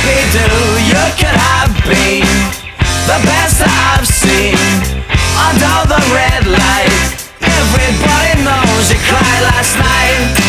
whoopie-doo, you could have been the best that I've seen. Under the red light, everybody knows you cried last night.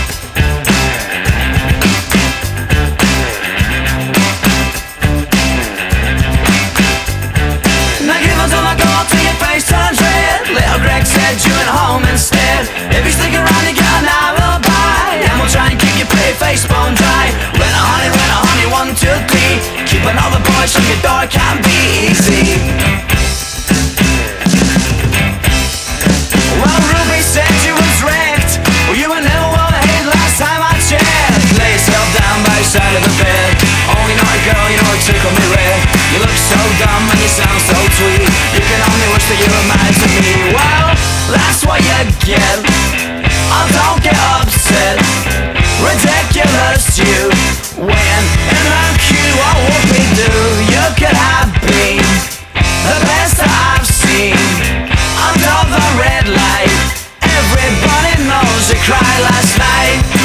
Now give us all I go till your face turns red. Little Greg said you went home instead. If you stick around you got an alibi, and we'll try and keep your pretty face bone dry. Rent a honey, 1, 2, 3. Keeping all the boys from your door can't be easy. Well, Ruby said you was wrecked. Well, you were never well behaved last time I checked. Lay yourself down by the side of the bed. Only naughty girl, you know it tickled me red. You look so dumb and you sound so sweet. You can only wish that you were mad to me. Well, that's what you get. Oh, don't get upset. Ridiculous you when in the queue. Oh, whoopie-doo, you could have been the best that I've seen. Under the red light, everybody knows you cried last night.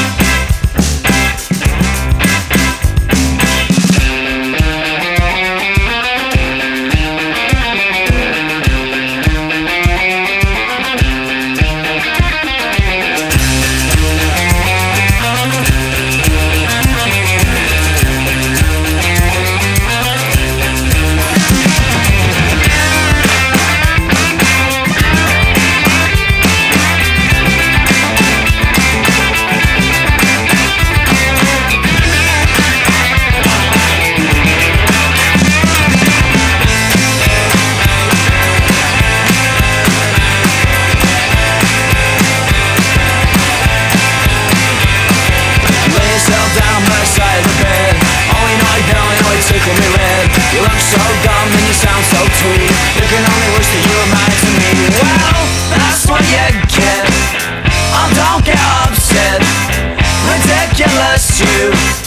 Tickle me red. You look so dumb and you sound so sweet. You can only wish that you were mad to me. Well, that's what you get. Oh, don't get upset. Ridiculous you